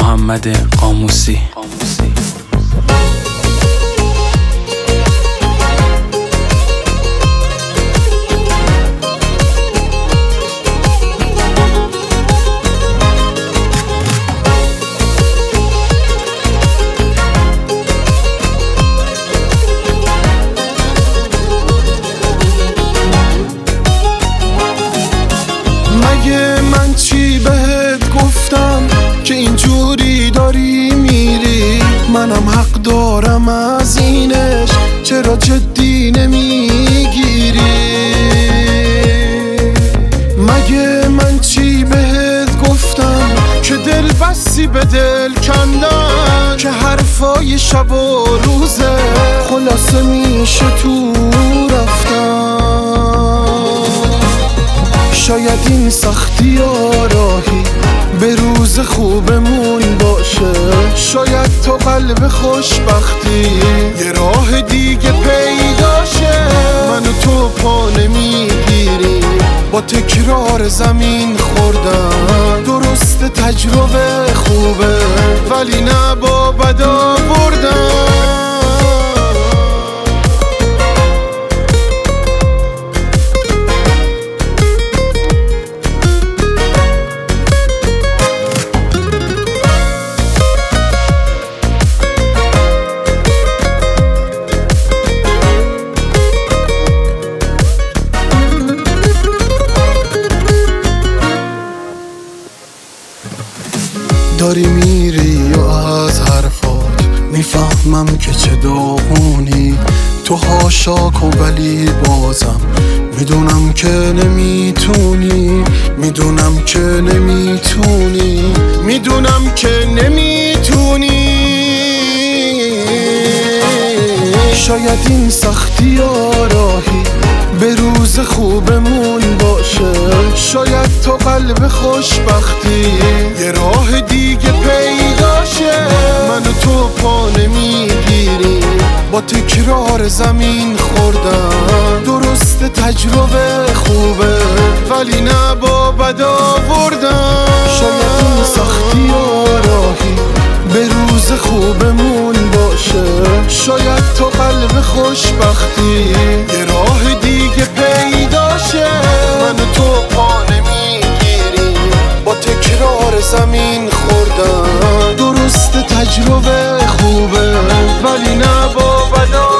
محمد قاموسی. مگه من چی بهت گفتم که اینجوری داری میری؟ منم حق دارم از اینش، چرا جدی نمیگیری؟ مگه من چی بهت گفتم که دل بسی به دل کندن، که حرفای شب و روزه خلاصه میشه تو رفتن؟ شاید این سختی راهی به روز خوبمون باشه، شاید تو قلب خوشبختی یه راه دیگه پیداشه. من و تو پا نمیگیریم، با تکرار زمین خوردن. درست تجربه خوبه ولی نه با بدا بردن. داری میری و از حرفات میفهمم که چه داغونی. تو هاشا کن ولی بازم میدونم که نمیتونی، میدونم که نمیتونی، میدونم که نمیتونی. شاید این سختی راهی به روز خوبمون باشه، شاید تو قلب خوشبختی یه راه دیگه پیداشه. من و تو پا نمیگیریم، با تکرار زمین خوردن. درست تجربه خوبه ولی نه با بدا بردن. شاید این سختی راهی به روز خوبمون باشه، شاید تو قلب خوشبختی یه راه دیگه پیداشه. من و تو پا نمیگیریم، با تکرار زمین خوردن. درست تجربه خوبه ولی نه با بدا